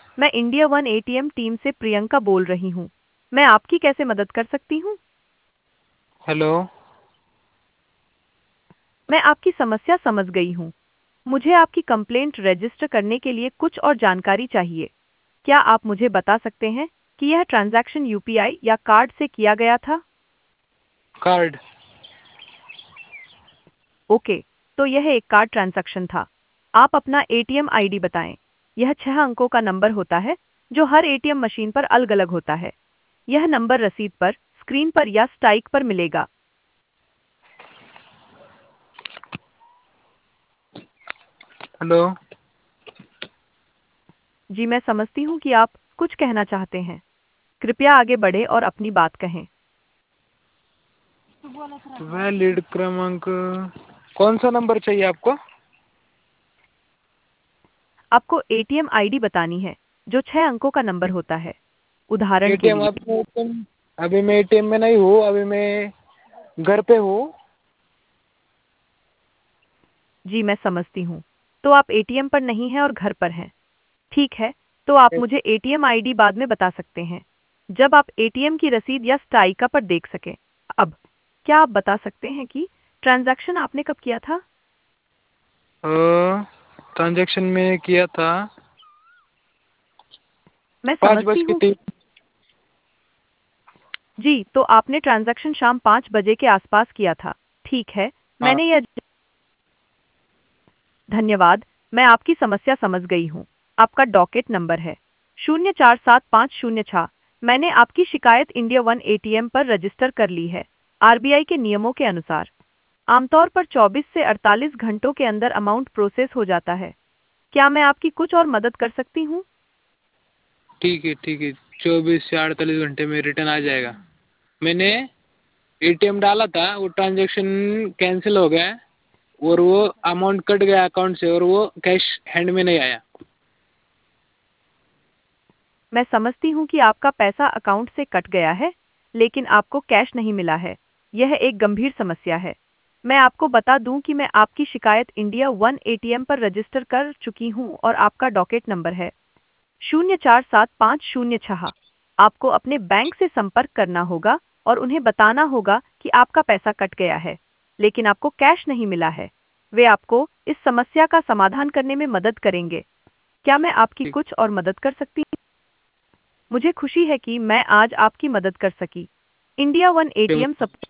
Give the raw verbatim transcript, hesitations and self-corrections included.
मैं India one ATM team से प्रियंका बोल रही हूँ। मैं आपकी कैसे मदद कर सकती हूँ? हेलो। मैं आपकी समस्या समझ गई हूँ। मुझे आपकी कंप्लेंट रजिस्टर करने के लिए कुछ और जानकारी चाहिए। क्या आप मुझे बता सकते हैं कि यह ट्रांजैक्शन यूपीआई या कार्ड से किया गया था? कार्ड। ओके, तो यह एक कार्ड ट्रांजैक्शन था। आप अपना एटीएम आईडी बताएं। यह छह अंकों का नंबर होता है जो हर एटीएम मशीन पर अलग-अलग होता है। यह नंबर रसीद पर, स्क्रीन पर या स्टाइक पर मिलेगा। हेलो। जी, मैं समझती हूँ कि आप कुछ कहना चाहते हैं। कृपया आगे बढ़ें और अपनी बात कहें। वैलिड क्रमांक। कौन सा नंबर चाहिए आपको? आपको एटीएम आईडी बतानी है, जो छह अंकों का नंबर होता है। उदाहरण के एटीएम लिए। अभी एटीएम अभी मैं एटीएम में नहीं हूँ, अभी मैं घर पे हूँ। जी, मैं समझती हूँ। तो आप एटीएम पर नहीं हैं और घर पर हैं। ठीक है, तो आप मुझे एटीएम आईडी बाद में बता सकते हैं, जब आप एटीएम की रसीद या स्टाइका पर देख सकें। अब, क्या आप बता सकते हैं कि ट्रांजैक्शन आपने कब किया था? ट्रांजैक्शन में किया था मैं पाँच बज समझती के हूँ। तीन। जी, तो आपने ट्रांजैक्शन शाम पाँच बजे के आसपास किया था। ठीक है, हाँ। मैंने यह धन्यवाद, मैं आपकी समस्या समझ गई हूँ। आपका डॉकेट नंबर है शून्य चार सात पाँच शून्य छः। मैंने आपकी शिकायत इंडिया वन एटीएम पर रजिस्टर कर ली है। आरबीआई के नियमों के अनुसार आमतौर पर चौबीस से अड़तालीस घंटों के अंदर अमाउंट प्रोसेस हो जाता है। क्या मैं आपकी कुछ और मदद कर सकती हूँ? ठीक है, ठीक है। चौबीस से अड़तालीस घंटे में रिटर्न आ जाएगा। मैंने एटीएम डाला था, वो ट्रांजैक्शन कैंसिल हो गया है और वो अमाउंट कट गया अकाउंट से और वो कैश हैंड में नहीं आया। मैं समझती हूँ कि आपका पैसा अकाउंट से कट गया है, लेकिन आपको कैश नहीं मिला है। यह एक गंभीर समस्या है। मैं आपको बता दूं कि मैं आपकी शिकायत इंडिया वन एटीएम पर रजिस्टर कर चुकी हूं और आपका डॉकेट नंबर है शून्य चार सात पाँच शून्य छः। आपको अपने बैंक से संपर्क करना होगा और उन्हें बताना होगा कि आपका पैसा कट गया है, लेकिन आपको कैश नहीं मिला है। वे आपको इस समस्या का समाधान करने में मदद करेंगे। क्या मैं आपकी ठीक। कुछ और मदद कर सकती हूँ? मुझे खुशी है कि मैं आज आपकी मदद कर सकी। इंडिया वन एटीएम सब